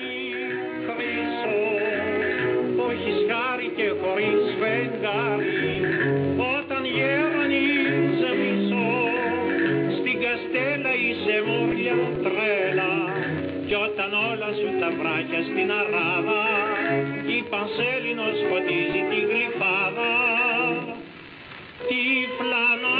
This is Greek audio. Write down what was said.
βράχι χρυσό, όχι χάρη και χωρίς φεγγάρι, όταν γέρνεις μισό, στην Καστέλα είσαι μουρια τρέλα, κι όταν όλα σου τα βράχια στην αράδα, η Πανσέλινος φωτίζει τη γλυφάδα. Τι φλανό